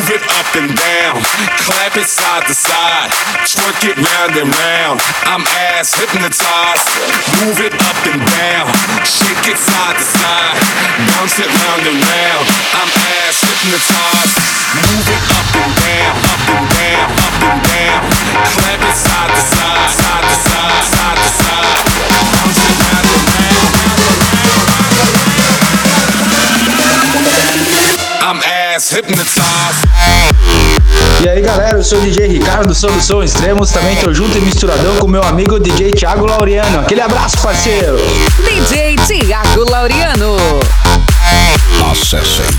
Move it up and down, clap it side to side, twerk it round and round. I'm ass hypnotized. Move it up and down, shake it side to side, bounce it round and round. I'm ass hypnotized. Move it up and down, up and down, up and down. Clap it side to side, side to side, side to side, bounce it round and round. I'm ass hypnotized. E aí galera, eu sou o DJ Ricardo, sou do Som Extremos, também tô junto e misturadão com meu amigo DJ Thiago Laureano. Aquele abraço, parceiro! DJ Thiago Laureano. Acessem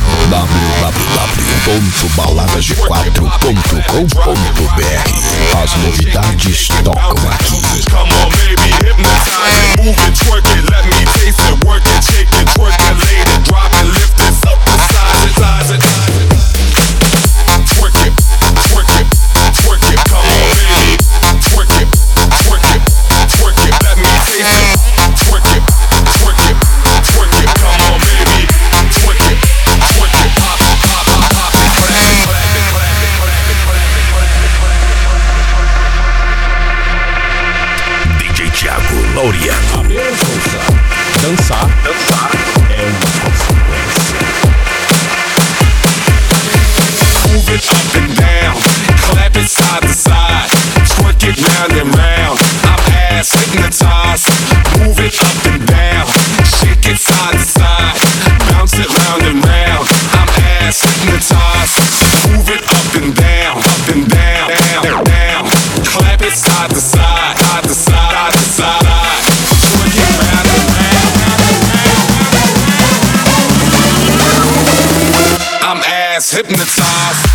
www.baladasde4.com.br. As novidades tocam aqui. Come on, baby, hypnotize it, move it, twerk it, let me taste it, work it, shake it, twerk it, lay it, drop it, lift it, up the size it, size it. Twerk it, twerk it, twerk it, come on, baby, twerk it, twerk it, twerk it, let me taste it, twerk it, twerk it, twerk it, come on, baby, twerk it, twerk it, pop it, pop it, pop it, clap it, clap it, clap it, clap it, clap it, clap it. DJ Thiago Laureano. Dançar é uma consequência. Move it up and down, clap it side to side, twerk it round and round. I'm ass hypnotized. Move it up and down, shake it side to side, bounce it round and round. I'm ass hypnotized. Move it up and down, down, down. Clap it side to side, side to side, side to side. Twerk it round and round. I'm ass hypnotized.